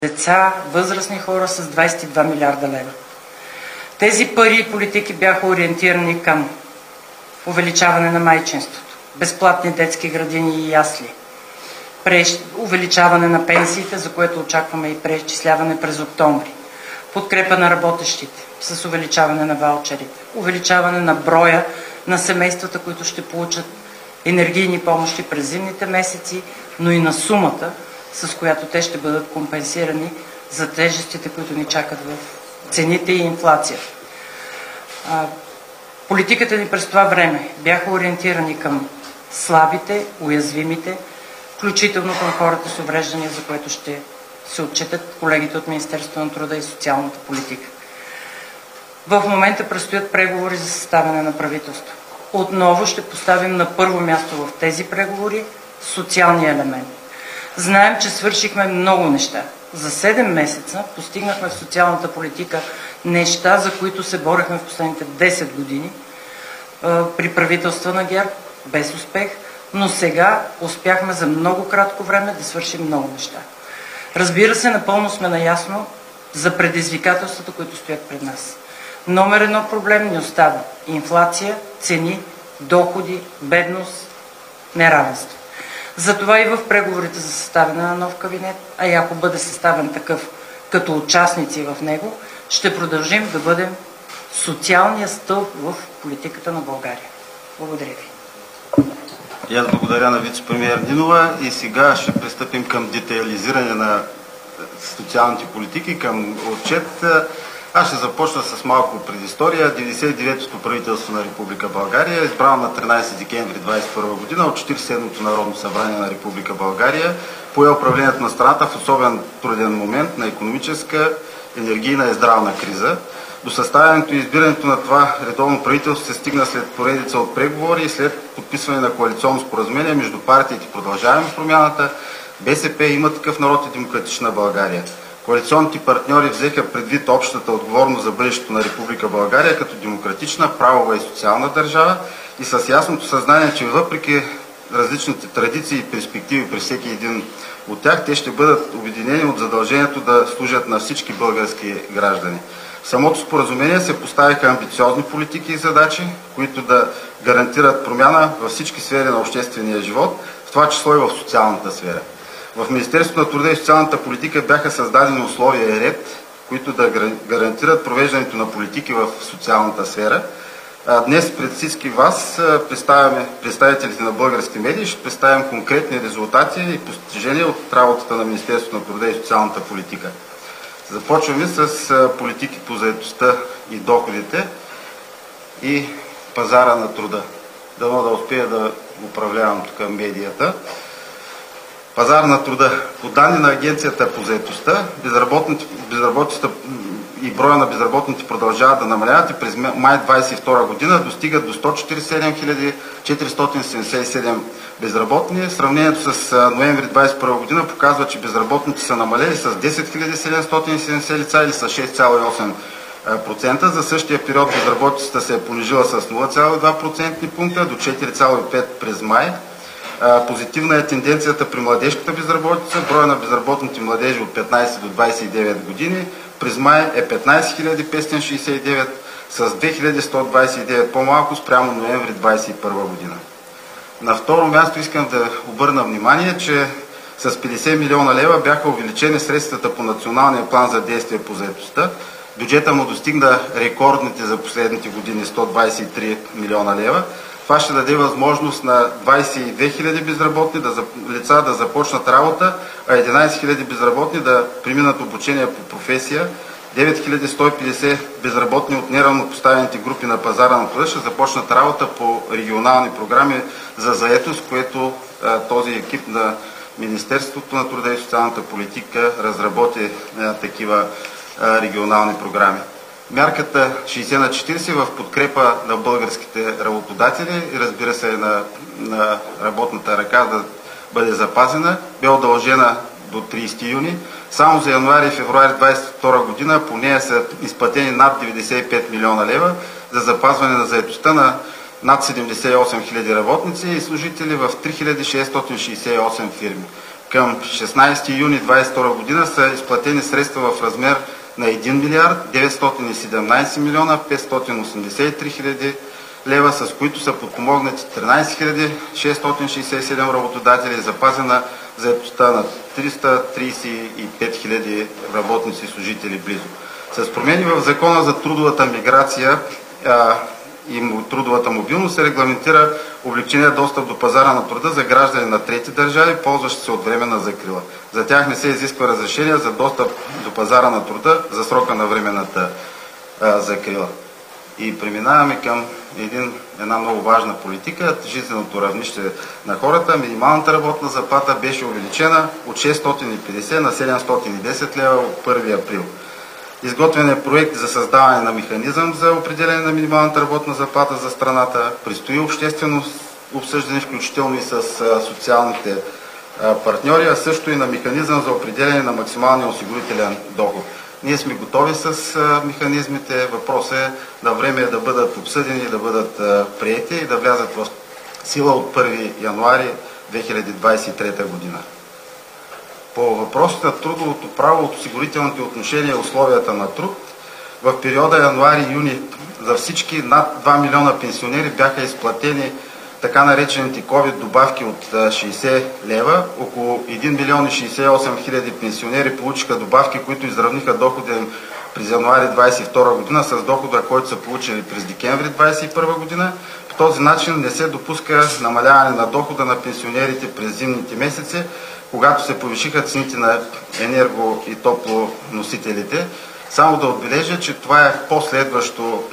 деца, възрастни хора с 22 милиарда лева. Тези пари и политики бяха ориентирани към увеличаване на майчинството, безплатни детски градини и ясли, увеличаване на пенсиите, за което очакваме и преизчисляване през октомври, подкрепа на работещите с увеличаване на ваучерите, увеличаване на броя на семействата, които ще получат енергийни помощи през зимните месеци, но и на сумата, с която те ще бъдат компенсирани за тежестите, които ни чакат в цените и инфлацията. Политиката ни през това време бяха ориентирани към слабите, уязвимите, включително към хората с увреждания, за което ще се отчитат колегите от Министерството на труда и социалната политика. В момента предстоят преговори за съставяне на правителство. Отново ще поставим на първо място в тези преговори социалния елемент. Знаем, че свършихме много неща. За 7 месеца постигнахме в социалната политика неща, за които се борехме в последните 10 години при правителства на ГЕРБ, без успех, но сега успяхме за много кратко време да свършим много неща. Разбира се, напълно сме наясно за предизвикателствата, които стоят пред нас. Номер 1 проблем ни остава – инфлация, цени, доходи, бедност, неравенство. Затова и в преговорите за съставяне на нов кабинет, а и ако бъде съставен такъв като участници в него, ще продължим да бъдем социалния стълб в политиката на България. Благодаря ви. И аз благодаря на вице-премиер Нинова и сега ще пристъпим към детайлизиране на социалните политики, към отчет. Аз ще започна с малко предистория. 99-то правителство на Република България, избрано на 13 декември 2021 година от 47-то Народно събрание на Република България, пое управлението на страната в особен труден момент на икономическа, енергийна и здравна криза. До съставянето и избирането на това редовно правителство се стигна след поредица от преговори и след подписване на коалиционно споразумение между партиите Продължаваме промяната, БСП, Има такъв народ и Демократична България. Коалиционните партньори взеха предвид общата отговорност за бъдещето на Република България като демократична, правова и социална държава и с ясното съзнание, че въпреки различните традиции и перспективи при всеки един от тях, те ще бъдат обединени от задължението да служат на всички български граждани. В самото споразумение се поставиха амбициозни политики и задачи, които да гарантират промяна във всички сфери на обществения живот, в това число и в социалната сфера. В Министерството на труда и социалната политика бяха създадени условия и ред, които да гарантират провеждането на политики в социалната сфера. Днес пред всички вас, представителите на българските медии, ще представим конкретни резултати и постижения от работата на Министерството на труда и социалната политика. Започваме с политики по заетостта и доходите и пазара на труда. Дано да успея да управлявам тук медията. Пазар на труда. По данни на Агенцията по заетостта, безработицата и броя на безработните продължават да намаляват и през май 2022 година достигат до 147 477 безработни. Сравнението с ноември 2021 година показва, че безработните са намалели с 10 770 лица или с 6,8%. За същия период безработицата се е понижила с 0,2% пункта до 4,5% през май. Позитивна е тенденцията при младежката безработица. Броя на безработните младежи от 15 до 29 години през май е 15 569 с 2129 по-малко спрямо ноември 2021 година. На второ място искам да обърна внимание, че с 50 милиона лева бяха увеличени средствата по Националния план за действие по заетостта. Бюджета му достигна рекордните за последните години 123 милиона лева. Това ще даде възможност на 22 000 безработни лица да започнат работа, а 11 000 безработни да преминат обучение по професия. 9150 безработни от неравнопоставените групи на пазара на труда ще започнат работа по регионални програми за заетост, което този екип на Министерството на труда и социалната политика разработи такива регионални програми. Мярката 60/40 в подкрепа на българските работодатели и разбира се на работната ръка да бъде запазена, бе удължена до 30 юни. Само за януари и февруари 2022 година по нея са изплатени над 95 милиона лева за запазване на заетостта на над 78 000 работници и служители в 3668 фирми. Към 16 юни 2022 година са изплатени средства в размер на 1 милиард 917 милиона 583 хиляди лева, с които са подпомогнати 13 667 работодатели и запазена заетостта на 335 хиляди работници и служители близо. С промени в Закона за трудовата миграция и трудовата мобилност се регламентира облекчения достъп до пазара на труда за граждани на трети държави, ползващи се от временна закрила. За тях не се изисква разрешение за достъп до пазара на труда за срока на временната закрила. И преминаваме към една много важна политика – жизненото равнище на хората. Минималната работна заплата беше увеличена от 650 на 710 лева от 1 април. Изготвен е проект за създаване на механизъм за определение на минималната работна заплата за страната. Предстои обществено обсъждане, включително и с социалните партньори, а също и на механизъм за определение на максималния осигурителен доход. Ние сме готови с механизмите. Въпросът е на време да бъдат обсъдени, да бъдат приети и да влязат в сила от 1 януари 2023 година. По въпросите на трудовото право от осигурителните отношения и условията на труд, в периода януари-юни за всички над 2 милиона пенсионери бяха изплатени така наречените COVID добавки от 60 лева. Около 1 милион и 68 хиляди пенсионери получиха добавки, които изравниха дохода им през януари 2022 година с дохода, който са получили през декември 2021 година. По този начин не се допуска намаляване на дохода на пенсионерите през зимните месеци, когато се повишиха цените на енерго- и топлоносителите. Само да отбележа, че това е последващо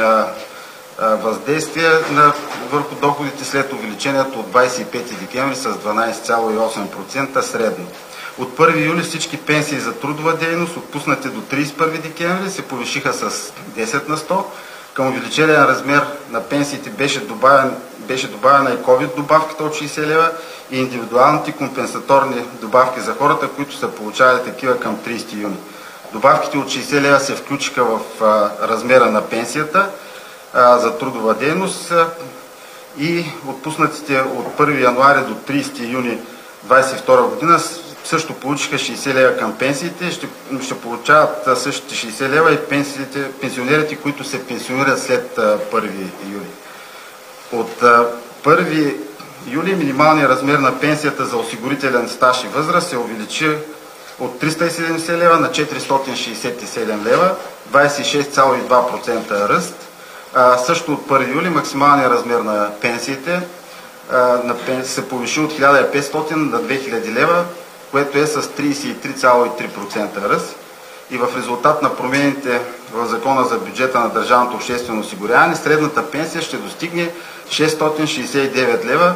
въздействие върху доходите след увеличението от 25 декември с 12,8% средно. От 1 юли всички пенсии за трудова дейност, отпуснати до 31 декември, се повишиха с 10 на 100. Към увеличения размер на пенсиите беше добавена и COVID добавката от 60 лева и индивидуалните компенсаторни добавки за хората, които са получавали такива към 30 юни. Добавките от 60 лева се включиха в размера на пенсията за трудова дейност и отпуснатите от 1 януари до 30 юни 2022 година също получиха 60 лева към пенсиите. Ще получават същите 60 лева и пенсионерите, които се пенсионират след 1 юли. От 1 юли минималният размер на пенсията за осигурителен стаж и възраст се увеличи от 370 лева на 467 лева, 26,2% ръст. Също от 1 юли максималният размер на пенсиите се повиши от 1500 на 2000 лева, което е с 33,3% ръст. И в резултат на промените в Закона за бюджета на държавното обществено осигуряване, средната пенсия ще достигне 669 лева,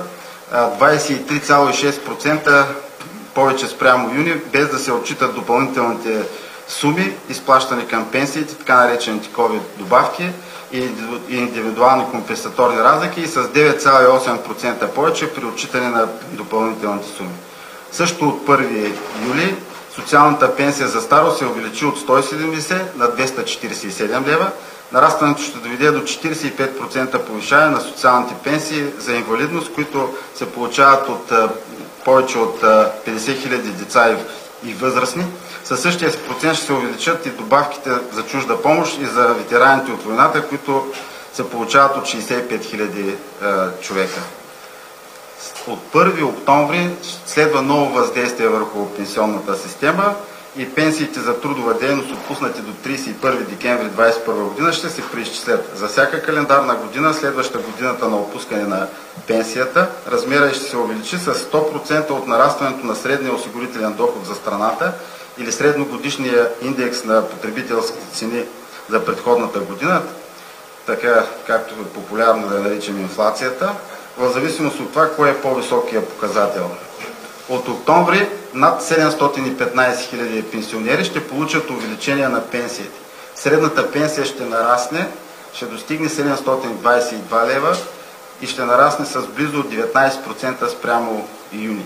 23,6% повече спрямо юни, без да се отчитат допълнителните суми, изплащани към пенсиите, така наречените COVID добавки и индивидуални компенсаторни разлики, и с 9,8% повече при отчитане на допълнителните суми. Също от 1 юли социалната пенсия за старост се увеличи от 170 на 247 лева. Нарастването ще доведе до 45% повишаване на социалните пенсии за инвалидност, които се получават от повече от 50 хиляди деца и възрастни. Със същия процент ще се увеличат и добавките за чужда помощ и за ветераните от войната, които се получават от 65 хиляди човека. От 1 октомври следва ново въздействие върху пенсионната система и пенсиите за трудова дейност, отпуснати до 31 декември 2021 година, ще се преизчислят. За всяка календарна година, следваща годината на отпускане на пенсията, размерът ще се увеличи с 100% от нарастването на средния осигурителен доход за страната или средногодишния индекс на потребителските цени за предходната година, така както е популярно да я наричаме инфлацията, в зависимост от това, кой е по-високия показател. От октомври над 715 хиляди пенсионери ще получат увеличение на пенсиите. Средната пенсия ще нарасне, ще достигне 722 лева и ще нарасне с близо 19% спрямо юни.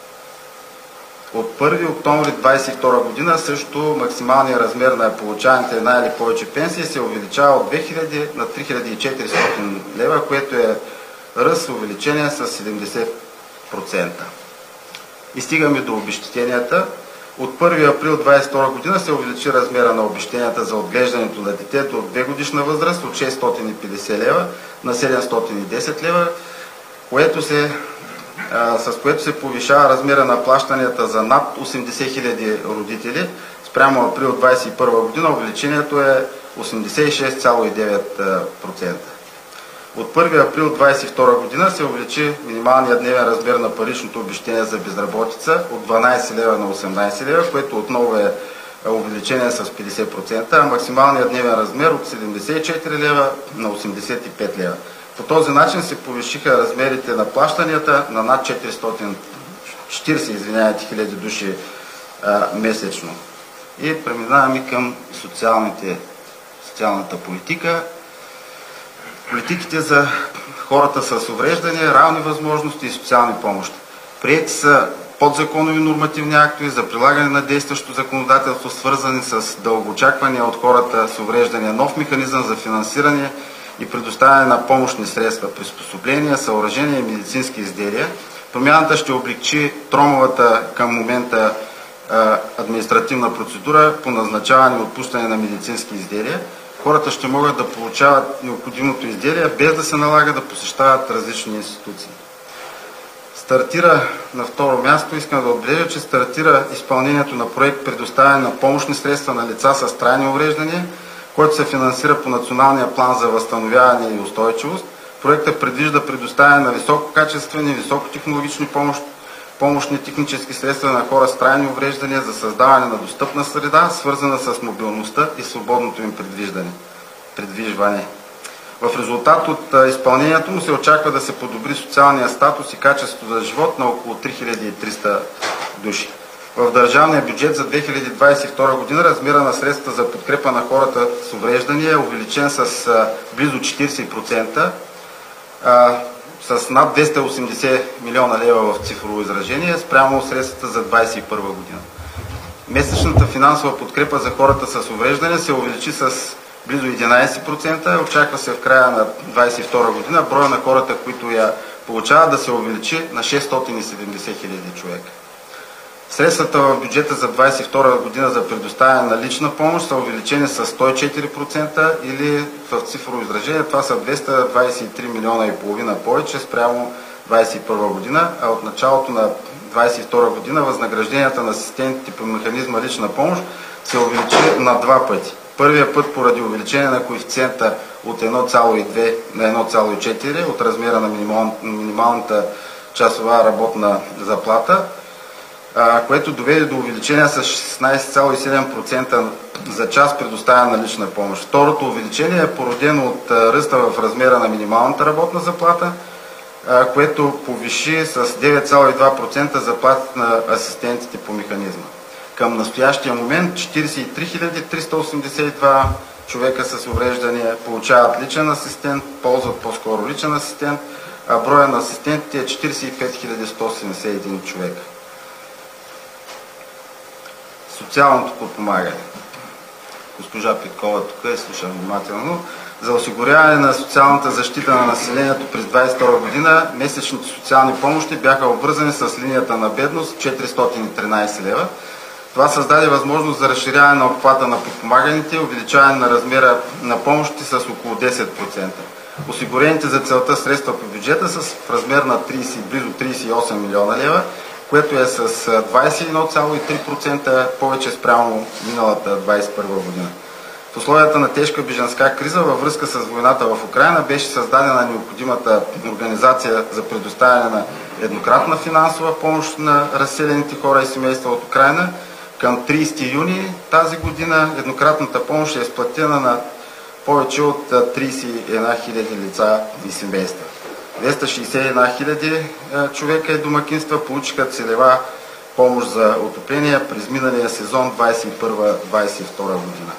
От 1 октомври 2022 година също максималният размер на получаваните една или повече пенсии се увеличава от 2000 на 3400 лева, което е ръст увеличение с 70%. И стигаме до обезщетенията. От 1 април 2022 година се увеличи размера на обезщетенията за отглеждането на дете до 2 годишна възраст от 650 лева на 710 лева, с което се повишава размера на плащанията за над 80 000 родители. Спрямо април 2021 година увеличението е 86,9%. От 1 април 2022 година се увеличи минималният дневен размер на паричното обезщетение за безработица от 12 лева на 18 лева, което отново е увеличение с 50%, а максималният дневен размер от 74 лева на 85 лева. По този начин се повишиха размерите на плащанията на над 440 хиляди души месечно. И преминаваме към социалната политика. Политиките за хората с увреждания, равни възможности и социални помощи. Приети са подзаконови нормативни актове за прилагане на действащо законодателство, свързани с дългоочаквания от хората с увреждания, нов механизъм за финансиране и предоставяне на помощни средства, приспособления, съоръжения и медицински изделия. Промяната ще облегчи тромавата към момента административна процедура по назначаване и отпускане на медицински изделия. Хората ще могат да получават необходимото изделие, без да се налага да посещават различни институции. На второ място искам да отбележа, че стартира изпълнението на проект предоставяне на помощни средства на лица с трайни увреждания, който се финансира по Националния план за възстановяване и устойчивост. Проектът предвижда предоставяне на висококачествени, високотехнологични помощни технически средства на хора с трайни увреждания за създаване на достъпна среда, свързана с мобилността и свободното им придвижване. В резултат от изпълнението му се очаква да се подобри социалния статус и качеството за живот на около 3300 души. В държавния бюджет за 2022 година размера на средствата за подкрепа на хората с увреждания е увеличен с близо 40%, с над 280 милиона лева в цифрово изражение спрямо средствата за 2021 година. Месечната финансова подкрепа за хората с увреждане се увеличи с близо 11%. Очаква се в края на 2022 година броя на хората, които я получават, да се увеличи на 670 хиляди човека. Средствата в бюджета за 2022 година за предоставяне на лична помощ са увеличени с 104% или в цифрово изражение това са 223 милиона и половина повече спрямо 2021 година, а от началото на 2022 година възнагражденията на асистентите по механизма лична помощ се увеличи на 2 пъти. Първия път поради увеличение на коефициента от 1,2 на 1,4 от размера на минималната часова работна заплата, което доведе до увеличение с 16,7% за час предоставяне на лична помощ. Второто увеличение е породено от ръста в размера на минималната работна заплата, което повиши с 9,2% заплатите на асистентите по механизма. Към настоящия момент 43 382 човека с увреждания получават личен асистент, ползват по-скоро личен асистент, а броя на асистентите е 45 171 човека. Социалното подпомагане. Госпожа Петкова тук е, слушам внимателно. За осигуряване на социалната защита на населението през 2022 година месечните социални помощи бяха обвързани с линията на бедност 413 лева. Това създаде възможност за разширяване на обхвата на подпомаганите и увеличаване на размера на помощите с около 10%. Осигурените за целта средства по бюджета са в размер на близо 38 милиона лева, което е с 21,3% повече спрямо миналата 2021 година. В условията на тежка бежанска криза във връзка с войната в Украйна беше създадена необходимата организация за предоставяне на еднократна финансова помощ на разселените хора и семейства от Украйна. Към 30 юни тази година еднократната помощ е изплатена на повече от 31 хиляди лица и семейства. 261 хиляди човека и домакинства получиха целева помощ за отопление през миналия сезон 2021-2022 година.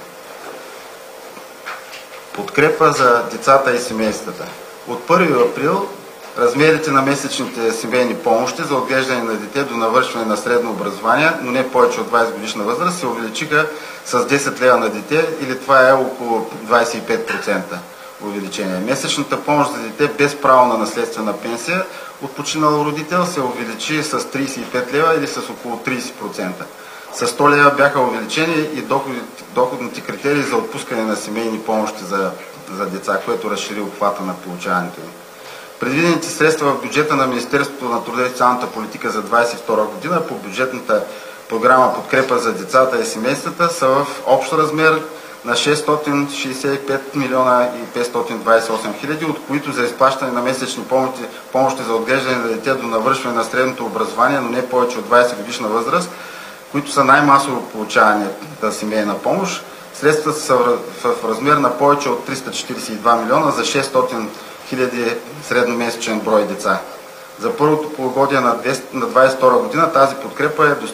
Подкрепа за децата и семействата. От 1 април размерите на месечните семейни помощи за отглеждане на дете до навършване на средно образование, но не повече от 20 годишна възраст, се увеличиха с 10 лева на дете или това е около 25% увеличение. Месечната помощ за дете без право на наследствена пенсия от починал родител се увеличи с 35 лева или с около 30%. С 100 лева бяха увеличени и доходните критерии за отпускане на семейни помощи за деца, което разшири обхвата на получаването им. Предвидените средства в бюджета на Министерството на труда и социалната политика за 2022 година по бюджетната програма Подкрепа за децата и семействата са в общ размер на 665 милиона и 528 хиляди, от които за изплащане на месечни помощи за отглеждане на дете до навършване на средното образование, но не повече от 20 годишна възраст, които са най-масово получаваната семейна помощ. Средствата са в размер на повече от 342 милиона за 600 хиляди средномесечен брой деца. За първото полугодие на 2022 година тази подкрепа е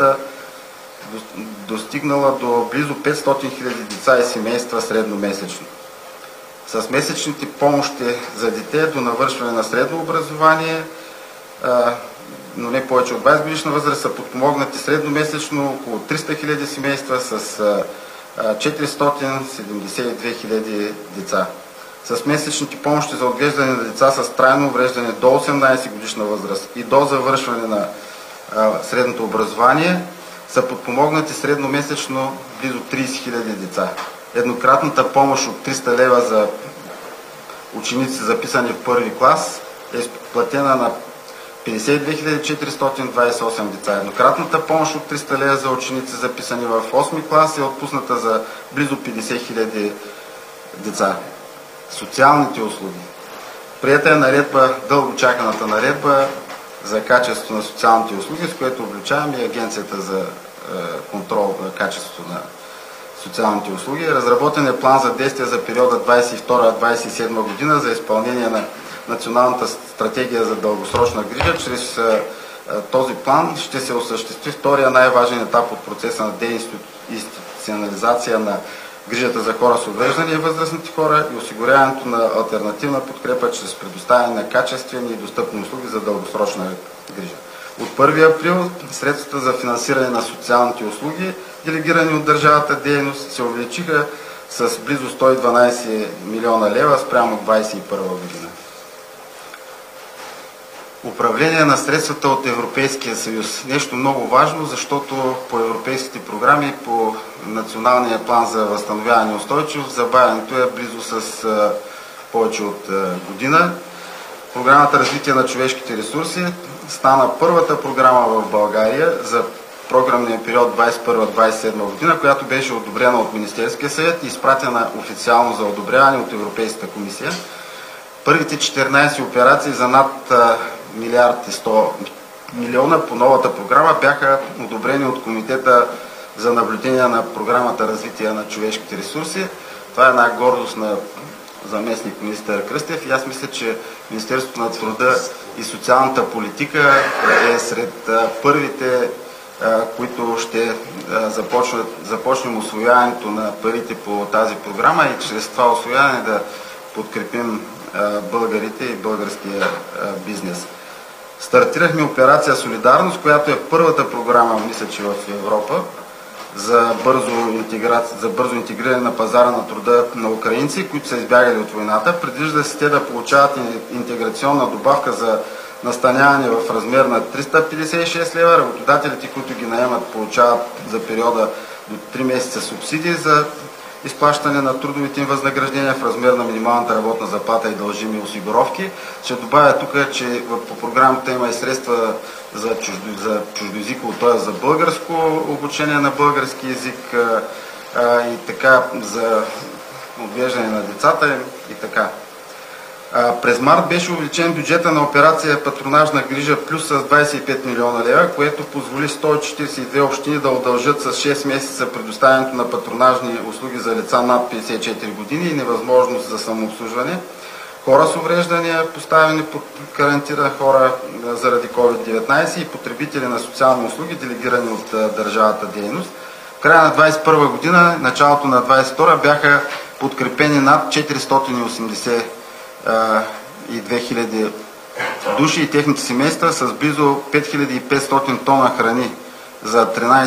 достигнала до близо 500 хиляди деца и семейства средномесечно. С месечните помощи за дете до навършване на средно образование, но не повече от 20 годишна възраст, са подпомогнати средномесечно около 300 хиляди семейства с 472 хиляди деца. С месечните помощи за отглеждане на деца с трайно увреждане до 18 годишна възраст и до завършване на средното образование са подпомогнати средномесечно близо 30 хиляди деца. Еднократната помощ от 300 лева за ученици записани в първи клас е изплатена на 52 428 деца. Еднократната помощ от 300 лева за ученици записани в 8 клас е отпусната за близо 50 хиляди деца. Социалните услуги. Приета е наредба, дълго чаканата наредба за качеството на социалните услуги, с което обличаваме и Агенцията за контрол на качеството на социалните услуги. Разработен е план за действие за периода 2022-2027 година за изпълнение на Националната стратегия за дългосрочна грижа. Чрез този план ще се осъществи втория най-важен етап от процеса на деинституционализация на грижата за хора с увреждания и възрастните хора и осигуряването на алтернативна подкрепа чрез предоставяне на качествени и достъпни услуги за дългосрочна грижа. От 1 април средствата за финансиране на социалните услуги, делегирани от държавата дейност, се увеличиха с близо 112 милиона лева спрямо 2021 година. Управление на средствата от Европейския съюз. Нещо много важно, защото по европейските програми, по Националния план за възстановяване и устойчивост, забавянето е близо с повече от година. Програмата Развитие на човешките ресурси стана първата програма в България за програмния период 2021-2027 година, която беше одобрена от Министерския съвет и изпратена официално за одобряване от Европейската комисия. Първите 14 операции за над милиард и 100 милиона по новата програма бяха одобрени от Комитета за наблюдение на програмата Развитие на човешките ресурси. Това е една гордост на заместник министър Кръстев и аз мисля, че Министерството на труда и социалната политика е сред първите, които ще започнем усвояването на парите по тази програма и чрез това усвояване да подкрепим българите и българския бизнес. Стартирахме операция Солидарност, която е първата програма, мисля, че в Европа, за бързо интегриране на пазара на труда на украинци, които са избягали от войната. Предвижда се те да получават интеграционна добавка за настаняване в размер на 356 лева. Работодателите, които ги наемат, получават за периода до 3 месеца субсидии за изплащане на трудовите им възнаграждения в размер на минималната работна заплата и дължими осигуровки. Ще добавя тук, че по програмата има и средства за чуждоезиково, т.е. за българско обучение на български език и така за отглеждане на децата и така. През март беше увеличен бюджета на операция Патронажна грижа плюс с 25 милиона лева, което позволи 142 общини да удължат с 6 месеца предоставянето на патронажни услуги за лица над 54 години и невъзможност за самообслужване, хора с увреждания, поставени под карантина, хора заради COVID-19 и потребители на социални услуги, делегирани от държавата дейност. В края на 2021 година, началото на 2022 бяха подкрепени над 480 и 2000 души и техните семейства с близо 5500 тона храни за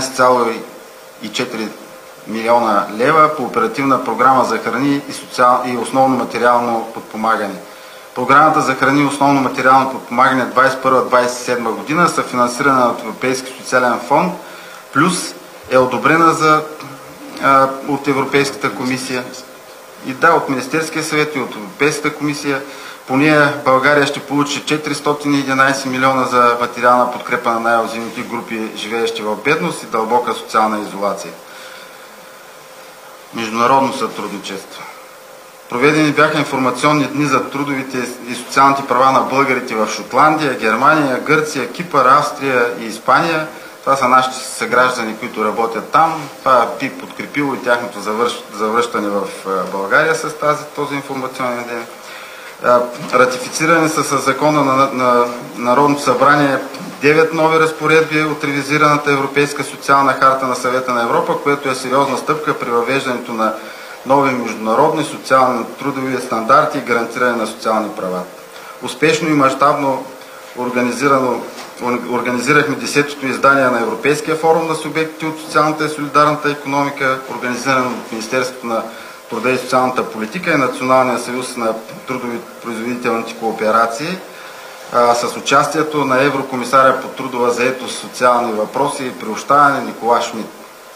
13,4 милиона лева по оперативна програма за храни и основно материално подпомагане. Програмата за храни и основно материално подпомагане 2021-2027 година, съфинансирана от Европейски социален фонд, плюс е одобрена от Европейската комисия и от Министерския съвет и от Европейската комисия. По нея България ще получи 411 милиона за материална подкрепа на най-уязвимите групи, живеещи в бедност и дълбока социална изолация. Международно сътрудничество. Проведени бяха информационни дни за трудовите и социалните права на българите в Шотландия, Германия, Гърция, Кипър, Австрия и Испания. Това са нашите съграждани, които работят там. Това би подкрепило и тяхното завръщане в България с този информационен ден. Ратифицирани са със закона на Народното събрание 9 нови разпоредби от ревизираната Европейска социална харта на Съвета на Европа, което е сериозна стъпка при въвеждането на нови международни социални трудови стандарти и гарантиране на социални права. Успешно и мащабно организирахме 10-то издание на Европейския форум на субектите от социалната и солидарната икономика, организиран от Министерството на труда и социалната политика и Националния съюз на трудови производителните кооперации, с участието на еврокомисаря по трудова заетост, социални въпроси и приобщаване Никола Шмидт.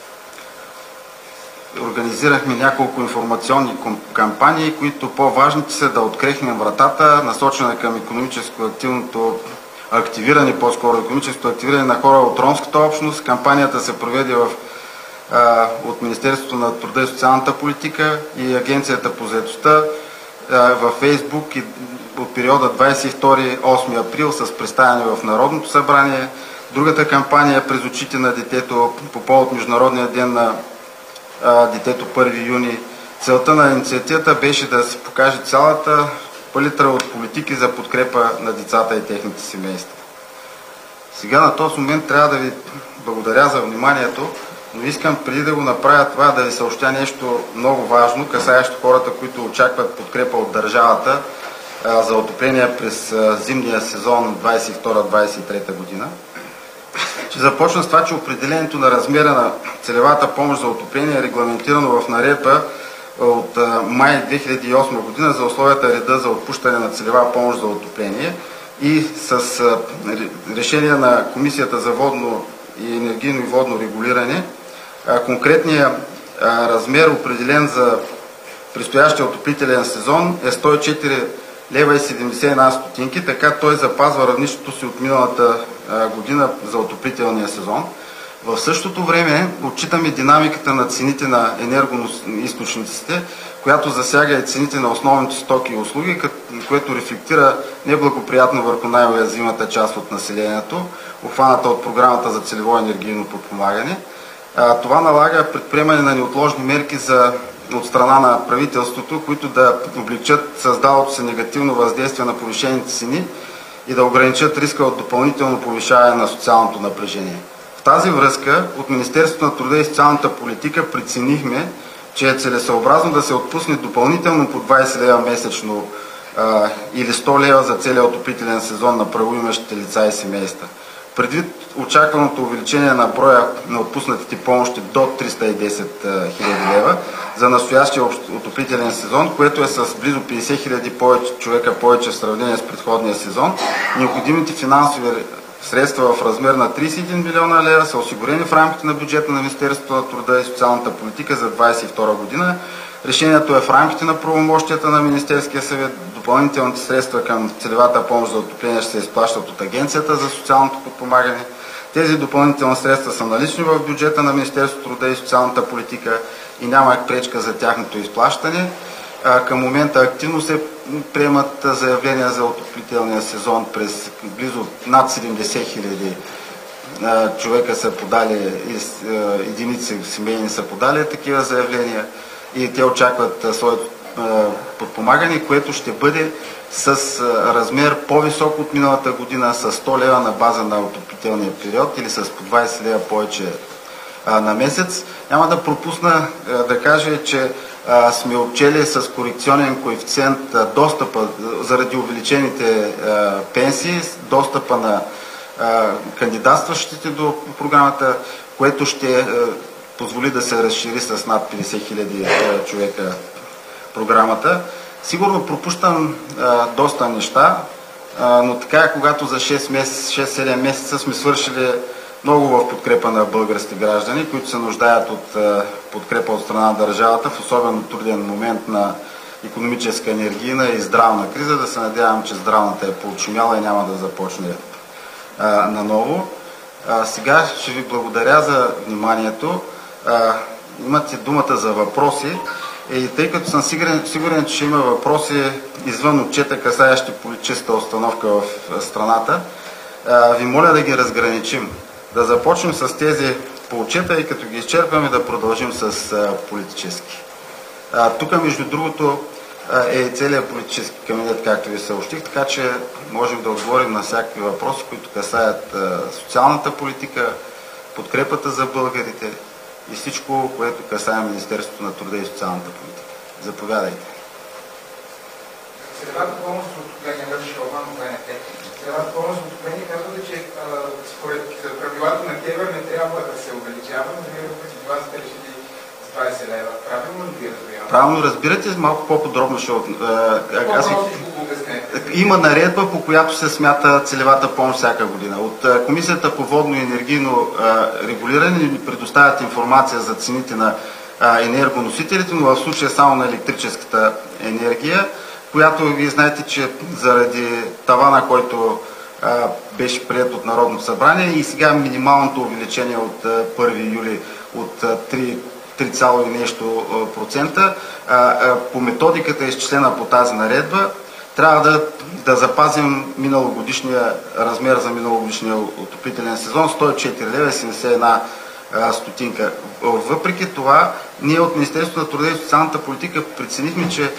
Организирахме няколко информационни кампании, които по-важните са да открехнем вратата, насочена към икономическото активиране на хора от ромската общност. Кампанията се проведе от Министерството на труда и социалната политика и Агенцията по заетостта във Фейсбук и от периода 22-8 април с представяне в Народното събрание. Другата кампания през очите на детето по повод Международния ден на детето 1 юни. Целта на инициативата беше да се покаже цялата палитра от политики за подкрепа на децата и техните семейства. Сега на този момент трябва да ви благодаря за вниманието, но искам преди да го направя това да ви съобщя нещо много важно, касаещо хората, които очакват подкрепа от държавата за отопление през зимния сезон 22-23 година. Ще започна с това, че определението на размера на целевата помощ за отопление е регламентирано в наредба от май 2008 година за условията и реда за отпущане на целева помощ за отопление и с решение на Комисията за водно и енергийно и водно регулиране. Конкретният размер, определен за предстоящия отоплителен сезон, е 104 лева и 71 стотинки, така той запазва равнището си от миналата година за отоплителния сезон. В същото време отчитаме динамиката на цените на енергоизточниците, която засяга и цените на основните стоки и услуги, което рефлектира неблагоприятно върху най-уязвимата част от населението, обхваната от програмата за целево енергийно подпомагане. Това налага предприемане на неотложни мерки от страна на правителството, които да облегчат създалото се негативно въздействие на повишените цени и да ограничат риска от допълнително повишаване на социалното напрежение. В тази връзка от Министерството на труда и социалната политика преценихме, че е целесъобразно да се отпусне допълнително по 20 лева месечно или 100 лева за целия отоплителен сезон на правоимащите лица и семейства. Предвид очакваното увеличение на броя на отпуснатите помощи до 310 000 лева за настоящия отоплителен сезон, което е с близо 50 000 човека повече в сравнение с предходния сезон, необходимите финансови средства в размер на 31 милиона лева са осигурени в рамките на бюджета на Министерството на труда и социалната политика за 2022 година. Решението е в рамките на правомощията на Министерския съвет. Допълнителните средства към целевата помощ за отопление ще се изплащат от Агенцията за социалното подпомагане. Тези допълнителни средства са налични в бюджета на Министерството на труда и социалната политика и няма пречка за тяхното изплащане. Към момента активно се приемат заявления за отоплителния сезон през близо над 70 000 човека са подали, единици семейни са подали такива заявления и те очакват своето подпомагане, което ще бъде с размер по-висок от миналата година, с 100 лева на база на отоплителния период или с по 20 лева повече на месец. Няма да пропусна да кажа, че сме отчели с корекционен коефициент достъпа заради увеличените пенсии, достъпа на кандидатстващите до програмата, което ще позволи да се разшири с над 50 000 човека програмата. Сигурно пропускам доста неща, но така когато за 6-7 месеца сме свършили много в подкрепа на българските граждани, които се нуждаят от подкрепа от страна на държавата в особено труден момент на икономическа, енергийна и здравна криза. Да се надявам, че здравната е поотшумяла и няма да започне наново. Сега ще ви благодаря за вниманието. Имате думата за въпроси. И тъй като съм сигурен, че ще има въпроси извън отчета, касаещи политическата обстановка в страната, ви моля да ги разграничим. Да започнем с тези по отчета и като ги изчерпаме да продължим с политически. Тук, между другото, е и целият политически кабинет, както ви съобщих, така че можем да отговорим на всякакви въпроси, които касаят социалната политика, подкрепата за българите и всичко, което касае Министерството на труда и социалната политика. Заповядайте. Целевата помощ за отопление, беше Шалман от БНТ. Целевата помощ за отопление казвате, че според правилата на КЕВР не трябва да се увеличава, но вие въпреки това сте решили с 20 лева. Правилно ли ви разбирам? Правилно разбирате, малко по-подробно ще Има наредба, по която се смята целевата помощ всяка година. От Комисията по водно и енергийно регулиране ни предоставят информация за цените на енергоносителите, но в случая само на електрическата енергия, която вие знаете, че заради тавана, който беше приет от Народното събрание и сега минималното увеличение от 1 юли от 3, нещо процента, по методиката е изчислена по тази наредба, трябва да запазим миналогодишния размер за миналогодишния отоплителен сезон 104 лева 71 стотинка. Въпреки това, ние от Министерството на труда и социалната политика преценихме, че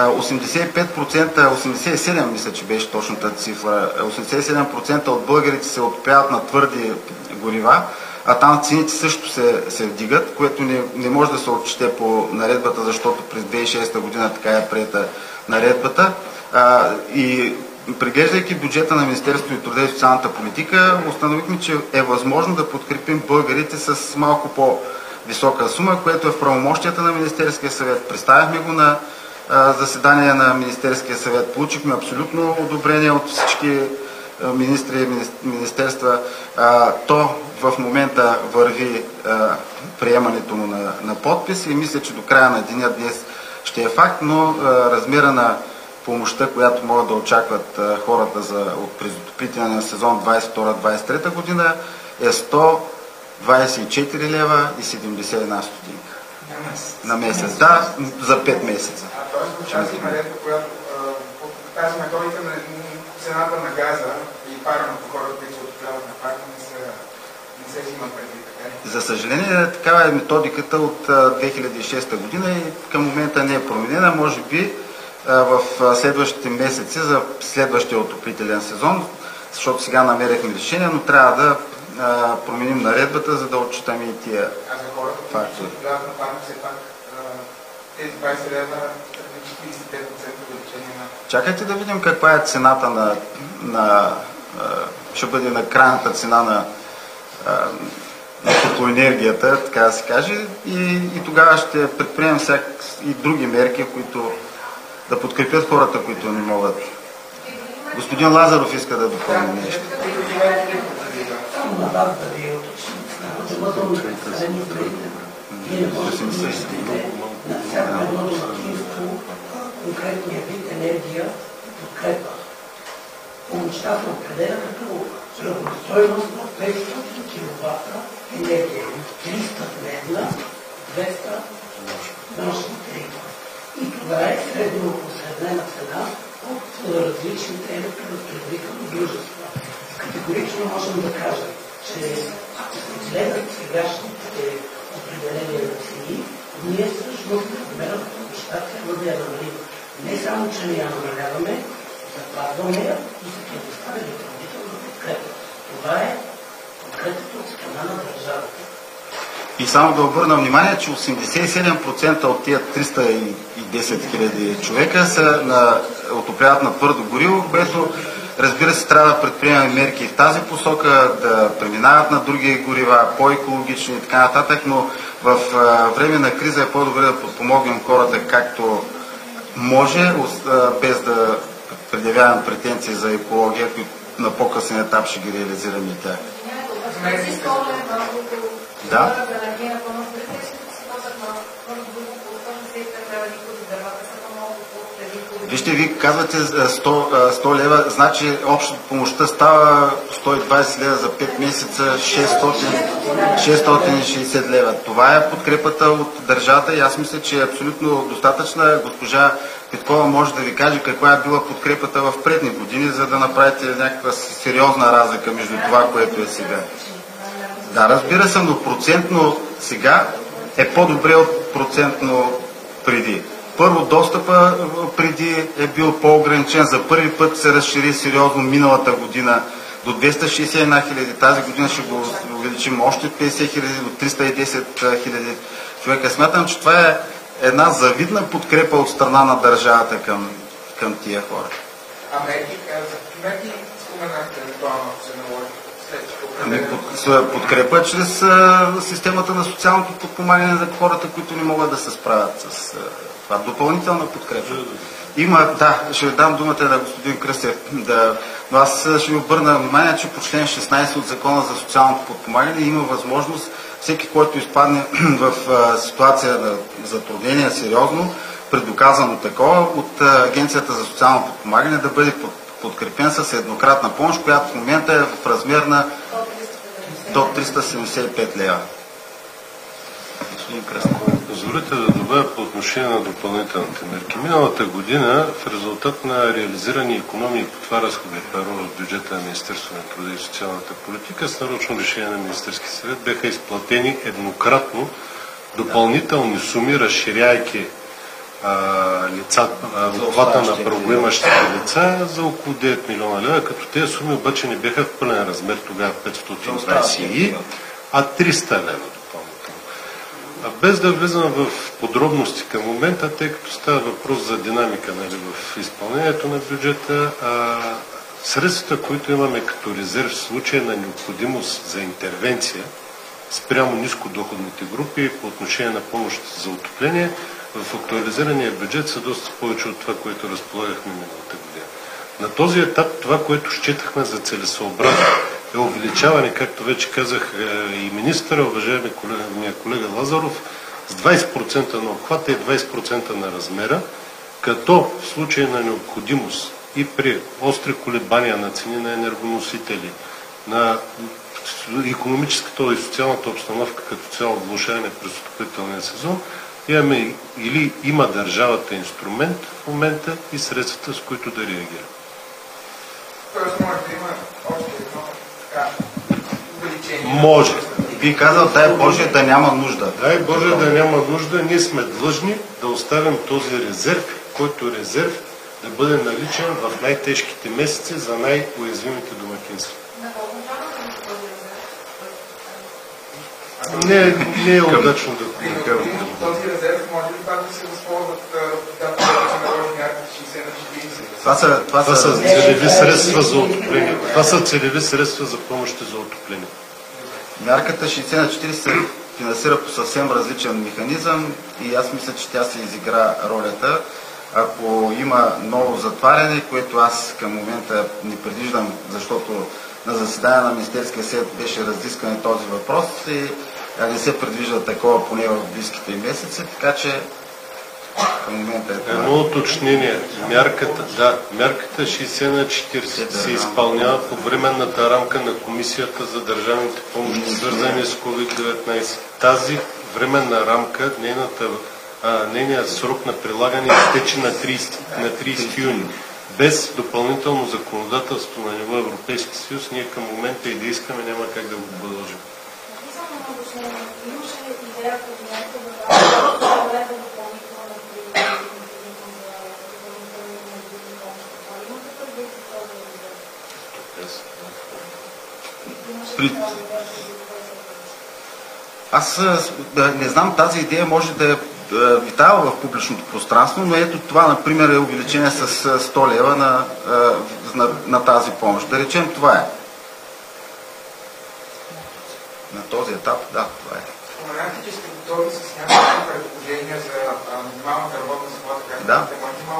87%, мисля, че беше точната цифра, 87% от българите се отопляват на твърди горива, а там цените също се вдигат, което не може да се отчете по наредбата, защото през 2006 година така е приета наредбата. И преглеждайки бюджета на Министерството на труда и социалната политика, установихме, че е възможно да подкрепим българите с малко по-висока сума, което е в правомощията на Министерския съвет. Представихме го на заседание на Министерския съвет. Получихме абсолютно одобрение от всички министри и министерства. То в момента върви приемането му на подпис и мисля, че до края на деня днес ще е факт, но размера на помощта, която могат да очакват хората през отоплителния сезон 22-23 година е 124 лева и 71 стотинка. На месец. Да, за 5 месеца. Тоест, участие на наредба, която тази методика на цената на газа и парното хората, които се отопляват на парно, не се взимат предвид, така ли? За съжаление, такава е методиката от 2006 година и към момента не е променена. Може би в следващите месеци за следващия отоплителен сезон, защото сега намерихме решение, но трябва да променим наредбата, за да отчитаме и тия фактори. А за хората, които се отопляват на парно, все пак тези 20 лева 45% увеличение на... Чакайте да видим каква е цената ще бъде на крайната цена на топлоенергията, така да се каже, и тогава ще предприемем и други мерки, които да подкрепят хората, които не могат. Господин Лазаров иска да допълни нещо. Само на вас да ви уточним. Ние не можем да мислите на всяко едно домакинство конкретния вид енергия подкрепа. Помощта се определя като равностойност на 500 киловата енергия. 300 дневна, 200 нощни тарифа. И това е средно посреднена цена от различните електроразпределителни дружества. Категорично можем да кажем, че ако се гледат сегашните определения на цени, ние всъщност размерът на помощта да я намалим. Не само, че не я намаляваме, запазваме я и се предоставя допълнителна подкрепа. Това е подкрепата от страна на държавата. И само да обърна внимание, че 87% от тия 310 хиляди човека отопляват на твърдо гориво, което разбира се трябва да предприемаме мерки в тази посока, да преминават на други горива, по-екологични и така нататък, но в време на криза е по-добре да подпомогнем хората както може, без да предявявам претенции за екология, на по-късен етап ще ги реализираме и тях. Да. Вижте, ви казвате 100 лева, значи общата помощта става 120 лева за 5 месеца, 660 лева. Това е подкрепата от държавата и аз мисля, че е абсолютно достатъчна. Госпожа Петкова може да ви каже каква е била подкрепата в предни години, за да направите някаква сериозна разлика между това, което е сега. Да, разбира се, но процентно сега е по-добре от процентно преди. Първо, достъпа преди е бил по-ограничен. За първи път се разшири сериозно миналата година до 261 хиляди. Тази година ще го увеличим още 50 хиляди до 310 хиляди човека. Смятам, че това е една завидна подкрепа от страна на държавата към тия хора. А мерки споменахте евентуално, ако се наложи? Подкрепа чрез системата на социалното подпомагане за хората, които не могат да се справят с това. Допълнителна подкрепа. Има, да, ще дам думата на господин Кръстев, но аз ще ви обърна внимание, че по член 16 от Закона за социалното подпомагане има възможност всеки, който изпадне в ситуация на затруднение сериозно, предоказано такова, от Агенцията за социално подпомагане да бъде подкрепен с еднократна помощ, която в момента е в размер на до 375 лева. Господин Кръстев. Позволите да добавя по отношение на допълнителните мерки. Миналата година в резултат на реализирани икономии по това разходи перо в бюджета на Министерството на труда и социалната политика с нарочно решение на Министерския съвет бяха изплатени еднократно допълнителни суми, разширяйки обхвата на правоимащите лица за около 9 милиона лева, като тези суми обаче не бяха в пълен размер тогава 520, а 300 лева допълнително. Без да влизам в подробности към момента, тъй като става въпрос за динамика в изпълнението на бюджета, средствата, които имаме като резерв в случай на необходимост за интервенция спрямо нискодоходните групи по отношение на помощите за отопление, в актуализирания бюджет са доста повече от това, което разполагахме миналата година. На този етап това, което считахме за целесообразно, е увеличаване, както вече казах и министъра, уважаеми колега Лазаров, с 20% на обхвата и 20% на размера, като в случай на необходимост и при остри колебания на цени на енергоносители, на икономическата и социалната обстановка като цяло влошаване през отоплителния сезон, имаме или има държавата инструмент в момента и средствата, с които да реагира. Тоест може да има още едно така увеличение. Може. Би казал, дай Боже да няма нужда. Дай Боже да няма нужда. Ние сме длъжни да оставим този резерв, който резерв да бъде наличен в най-тежките месеци за най-уязвимите домакинства. Не е удачно да този резерв може ли пак да се възползват когато се наложи някакви 60 на 40? Това са целеви средства за отопление. Това са целеви средства за помощи за отопление. Мярката 60 на 40 се финансира по съвсем различен механизъм и аз мисля, че тя се изигра ролята. Ако има ново затваряне, което аз към момента не предвиждам, защото на заседание на Министерския съвет беше разискан този въпрос и не се предвижда такова поне в близките месеци, така че към момента е това. Едно уточнение. Мярката 60 на 40 се изпълнява по временната рамка на Комисията за държавните помощи, свързани с COVID-19. Тази временна рамка, нейният срок на прилагане изтече на 30 юни. Без допълнително законодателство на ниво Европейски съюз, ние към момента и да искаме няма как да го продължим. Аз не знам, тази идея може да е витава в публичното пространство, но ето това, например, е увеличение с 100 лева на тази помощ. Да речем, това е. На този етап, да, това е. Споменахте, че сте готови с някакви предложения за минималната работна заплата, както може да има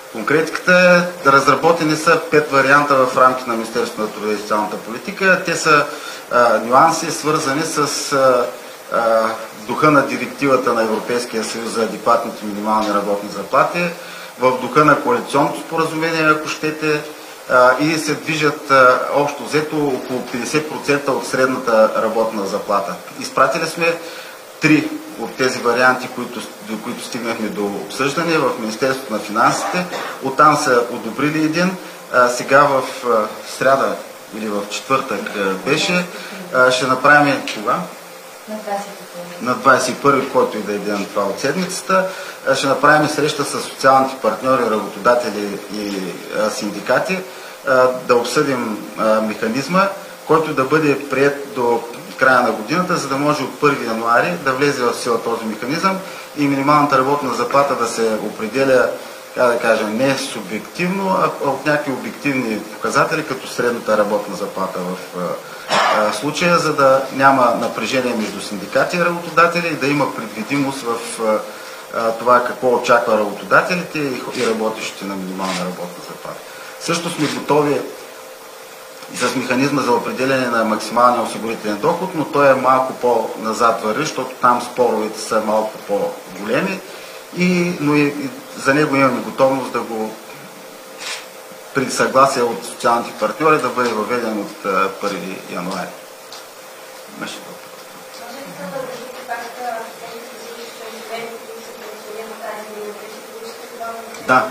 Конкретиката е, разработени са 5 варианта в рамките на Министерството на труда и социалната политика. Те са нюанси, свързани с духа на директивата на Европейския съюз за адекватните минимални работни заплати, в духа на коалиционното споразумение, ако щете, и се движат общо взето около 50% от средната работна заплата. Изпратили сме 3 от тези варианти, до които стигнахме до обсъждане в Министерството на финансите. Оттам са одобрили един. Сега в сряда или в четвъртък беше. Ще направим кога? На 21, който и да е ден това от седмицата. Ще направим среща с социалните партньори, работодатели и синдикати, да обсъдим механизма, който да бъде приет до края на годината, за да може от 1 януари да влезе в сила този механизъм и минималната работна заплата да се определя, да кажем, не субективно, а от някакви обективни показатели, като средната работна заплата в случая, за да няма напрежение между синдикати и работодатели и да има предвидимост в това какво очаква работодателите и работещите на минимална работна заплата. Също сме готови с механизма за определение на максималния осигурителен доход, но той е малко по-назад върви, защото там споровете са малко по-големи, но и за него имаме готовност да го при съгласие от социалните партньори да бъде въведен от 1 януари. Да.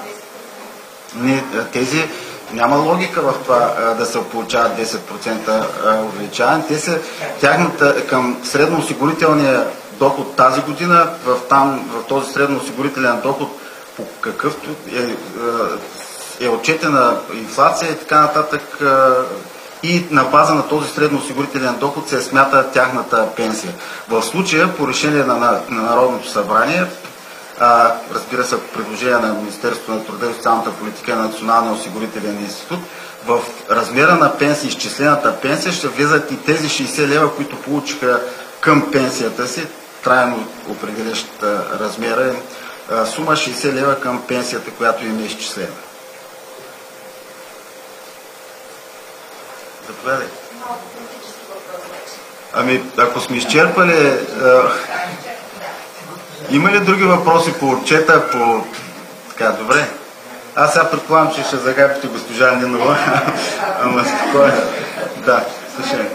Няма логика в това да се получават 10% увеличаване. Те са тяхната към средноосигурителния доход тази година, в този средноосигурителен доход по какъвто е отчетена инфлация и така нататък, и на база на този средноосигурителен доход се смята тяхната пенсия. В случая, по решение на Народното събрание, разбира се, предложение на Министерството на труда и социалната политика и на Националния осигурителен институт, в размера на пенсия, изчислената пенсия, ще влизат и тези 60 лева, които получиха към пенсията си, трайно определяща размера, сума 60 лева към пенсията, която им е изчислена. Заповядай. Ако сме изчерпали... Има ли други въпроси по отчета? Така, добре. Аз сега предполагам, че ще загабите госпожа Нинова. Ама спокойно. Да, слушай.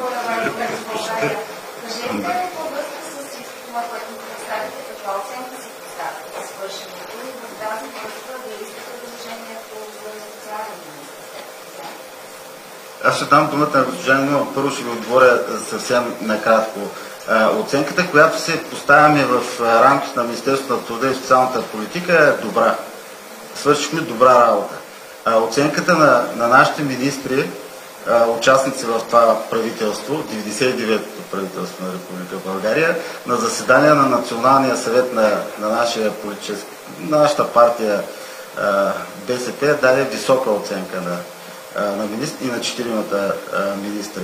Аз ще дам думата на госпожа Нинова. Първо ще ви отговоря съвсем накратко. Оценката, която се поставяме в рамките на Министерството на труда и социалната политика, е добра. Свършихме добра работа. Оценката на нашите министри, участници в това правителство, 99-то правителство на Република България, на заседание на Националния съвет на нашата партия БСП даде висока оценка на министри и на 4-мата министри.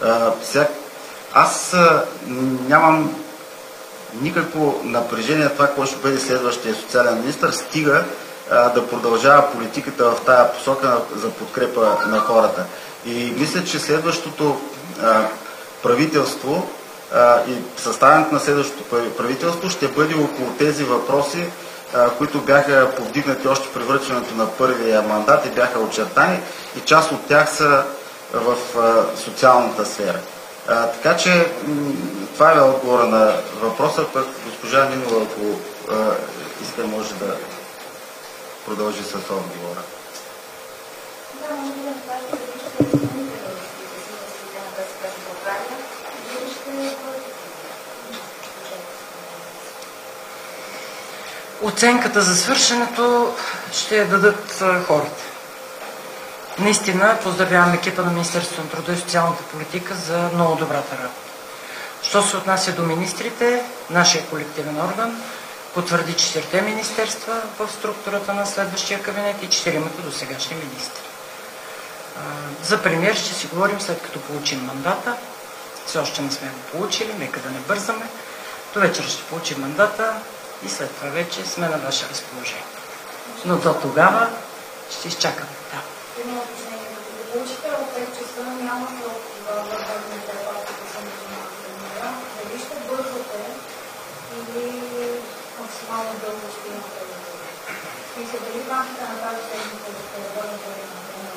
Аз нямам никакво напрежение това, кой ще бъде следващия социален министър, стига да продължава политиката в тая посока за подкрепа на хората. И мисля, че следващото правителство и съставянето на следващото правителство ще бъде около тези въпроси, които бяха повдигнати още при връчването на първия мандат и бяха очертани, и част от тях са в социалната сфера. Така че това е отговора на въпроса, пък госпожа Нинова, ако иска, може да продължи с отговора. Оценката за свършенето ще я дадат хората. Наистина поздравявам екипа на Министерството на труда и социалната политика за много добрата работа. Що се отнася до министрите, нашия колективен орган потвърди 4-те министерства в структурата на следващия кабинет и 4-мата досегашни министри. За премиер ще си говорим след като получим мандата. Все още не сме го получили, нека да не бързаме. До вечера ще получим мандата и след това вече сме на ваше разположение. Но до тогава Ще изчакаме, да. Има уточнение. Да получите от часа няма срок за върховните партии да се национализира. Дали ще бързате или максимално дълго ще имате? Мисля, дали в рамките на тази седмица да се върнете на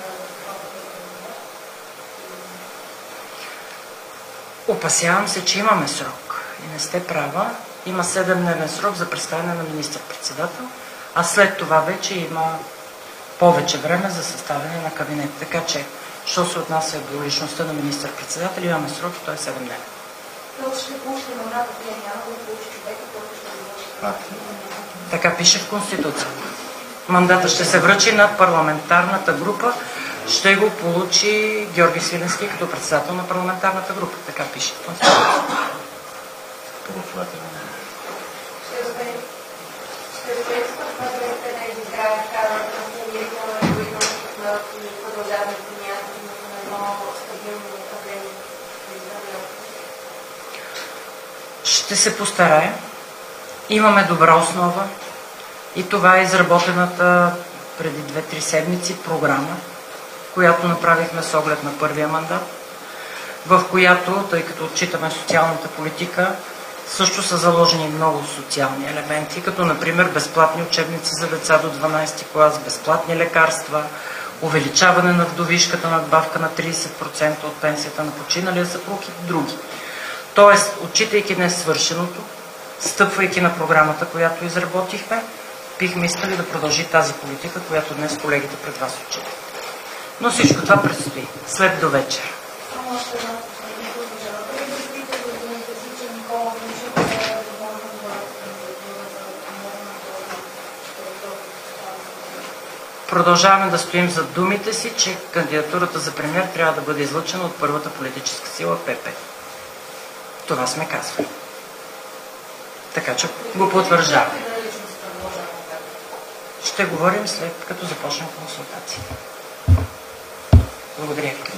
Опасявам се, че имаме срок и не сте права. Има 7-дневен срок за представяне на министър-председател, а след това вече има повече време за съставяне на кабинет. Така че, що се отнася до личността на министър-председател, имаме срок и той е 7-дневен. Така пише в Конституцията. Мандата ще се връчи на парламентарната група. Ще го получи Георги Свиленски като председател на парламентарната група. Така пише в Конституцията. Ще се постарая. Имаме добра основа и това е изработената преди 2-3 седмици програма, която направихме с оглед на първия мандат, в която, тъй като отчитаме социалната политика, също са заложени много социални елементи, като например безплатни учебници за деца до 12 клас, безплатни лекарства, увеличаване на вдовишката надбавка на 30% от пенсията на починалия съпруг и други. Тоест, отчитайки днес свършеното, стъпвайки на програмата, която изработихме, бихме искали да продължи тази политика, която днес колегите пред вас отчитат. Но всичко това предстои след до вечер. Продължаваме да стоим зад думите си, че кандидатурата за премиер трябва да бъде излъчена от първата политическа сила ПП. Това сме казвали. Така че го потвърждаваме. Ще говорим след като започнем консултации. Благодаря ви.